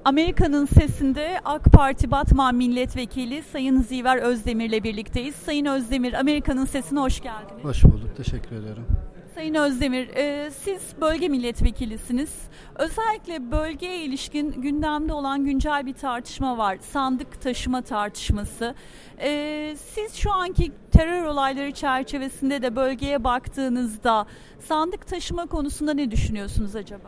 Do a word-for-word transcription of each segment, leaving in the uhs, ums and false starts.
Amerika'nın Sesi'nde AK Parti Batman Milletvekili Sayın Ziver Özdemir'le birlikteyiz. Sayın Özdemir, Amerika'nın Sesi'ne hoş geldiniz. Hoş bulduk, teşekkür ederim. Sayın Özdemir, e, siz bölge milletvekilisiniz. Özellikle bölgeye ilişkin gündemde olan güncel bir tartışma var. Sandık taşıma tartışması. E, siz şu anki terör olayları çerçevesinde de bölgeye baktığınızda sandık taşıma konusunda ne düşünüyorsunuz acaba?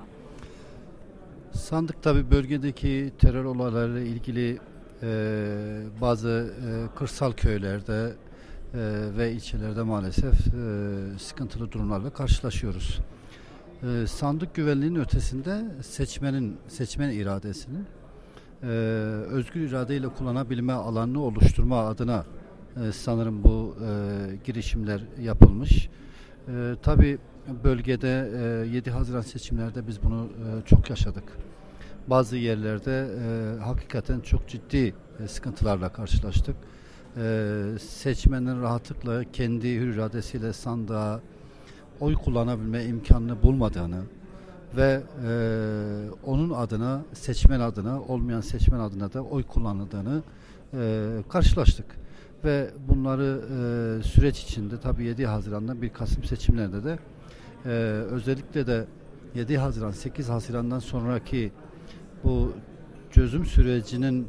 Sandık tabii bölgedeki terör olaylarıyla ilgili e, bazı e, kırsal köylerde e, ve ilçelerde maalesef e, sıkıntılı durumlarla karşılaşıyoruz. E, sandık güvenliğinin ötesinde seçmenin seçmen iradesinin e, özgür iradeyle kullanabilme alanını oluşturma adına e, sanırım bu e, girişimler yapılmış. E, tabii bölgede e, yedi Haziran seçimlerde biz bunu e, çok yaşadık. Bazı yerlerde e, hakikaten çok ciddi e, sıkıntılarla karşılaştık. E, seçmenin rahatlıkla kendi hür iradesiyle sandığa oy kullanabilme imkanını bulmadığını ve e, onun adına, seçmen adına, olmayan seçmen adına da oy kullanıldığını e, karşılaştık. Ve bunları e, süreç içinde tabii yedi Haziran'dan bir Kasım seçimlerinde de e, özellikle de yedi Haziran sekiz Haziran'dan sonraki bu çözüm sürecinin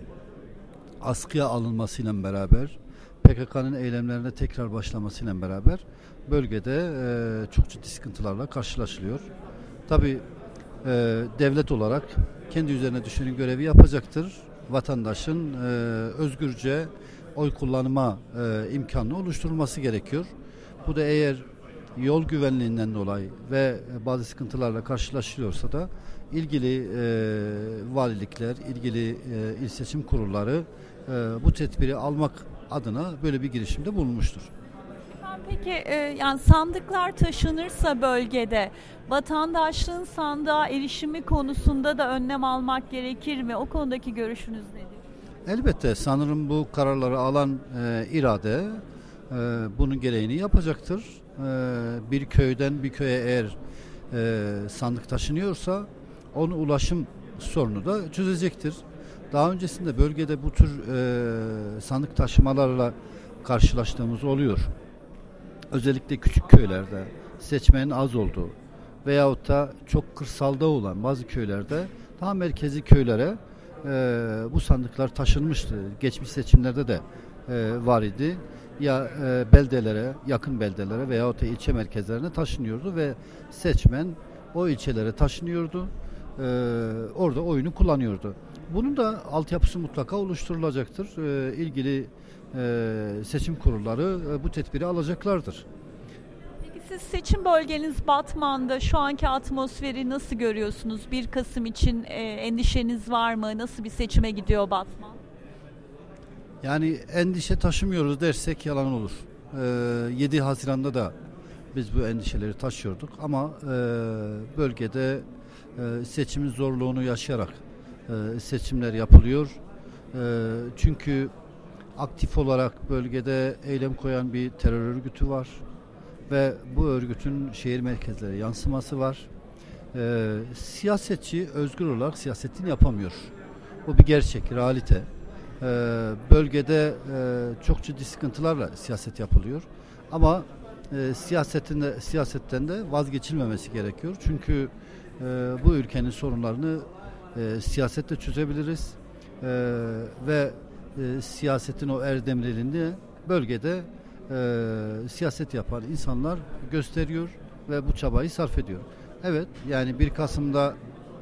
askıya alınmasıyla beraber P K K'nın eylemlerine tekrar başlamasıyla beraber bölgede e, çok ciddi sıkıntılarla karşılaşılıyor. Tabii e, devlet olarak kendi üzerine düşeni görevi yapacaktır. Vatandaşın e, özgürce oy kullanma e, imkanı oluşturulması gerekiyor. Bu da eğer yol güvenliğinden dolayı ve bazı sıkıntılarla karşılaşılıyorsa da ilgili e, valilikler, ilgili e, il seçim kurulları e, bu tedbiri almak adına böyle bir girişimde bulunmuştur. Peki e, yani sandıklar taşınırsa bölgede vatandaşlığın sandığa erişimi konusunda da önlem almak gerekir mi? O konudaki görüşünüz nedir? Elbette sanırım bu kararları alan e, irade e, bunun gereğini yapacaktır. E, bir köyden bir köye eğer e, sandık taşınıyorsa onun ulaşım sorunu da çözecektir. Daha öncesinde bölgede bu tür e, sandık taşımalarla karşılaştığımız oluyor. Özellikle küçük köylerde seçmenin az olduğu veyahut da çok kırsalda olan bazı köylerde daha merkezi köylere e, bu sandıklar taşınmıştı. Geçmiş seçimlerde de e, var idi. Ya e, beldelere, yakın beldelere veyahut da ilçe merkezlerine taşınıyordu ve seçmen o ilçelere taşınıyordu. E, orada oyunu kullanıyordu. Bunun da altyapısı mutlaka oluşturulacaktır. E, ilgili e, seçim kurulları e, bu tedbiri alacaklardır. Peki siz seçim bölgeniz Batman'da şu anki atmosferi nasıl görüyorsunuz? bir Kasım için e, endişeniz var mı? Nasıl bir seçime gidiyor Batman? Yani endişe taşımıyoruz dersek yalan olur. E, yedi Haziran'da da biz bu endişeleri taşıyorduk ama e, bölgede e, seçimin zorluğunu yaşayarak e, seçimler yapılıyor. E, çünkü aktif olarak bölgede eylem koyan bir terör örgütü var ve bu örgütün şehir merkezlere yansıması var. E, siyasetçi özgür olarak siyasetini yapamıyor. Bu bir gerçek, realite. E, bölgede e, çok ciddi sıkıntılarla siyaset yapılıyor. Ama e, siyasetinde, siyasetten de vazgeçilmemesi gerekiyor. Çünkü e, bu ülkenin sorunlarını e, siyasetle çözebiliriz. E, ve e, siyasetin o erdemliliğini bölgede e, siyaset yapan insanlar gösteriyor ve bu çabayı sarf ediyor. Evet, yani bir Kasım'da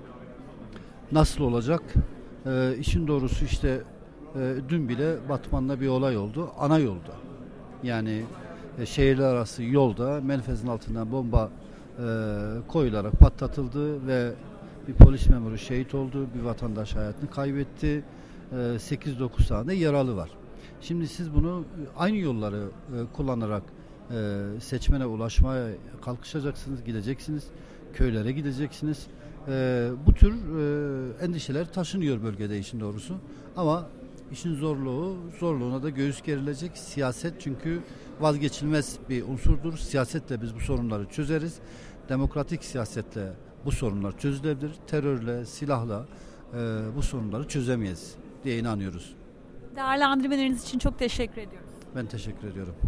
nasıl olacak? E, işin doğrusu işte e, dün bile Batman'da bir olay oldu. Ana yolda. Yani e, şehirler arası yolda menfezin altından bomba e, koyularak patlatıldı ve bir polis memuru şehit oldu. Bir vatandaş hayatını kaybetti. E, sekiz dokuz tane yaralı var. Şimdi siz bunu aynı yolları e, kullanarak e, seçmene ulaşmaya kalkışacaksınız, gideceksiniz. Köylere gideceksiniz. E, bu tür e, endişeler taşınıyor bölgede işin doğrusu. Ama işin zorluğu, zorluğuna da göğüs gerilecek. Siyaset çünkü vazgeçilmez bir unsurdur. Siyasetle biz bu sorunları çözeriz. Demokratik siyasetle bu sorunlar çözülebilir. Terörle, silahla bu sorunları çözemeyiz diye inanıyoruz. Değerlendirmeleriniz için çok teşekkür ediyoruz. Ben teşekkür ediyorum.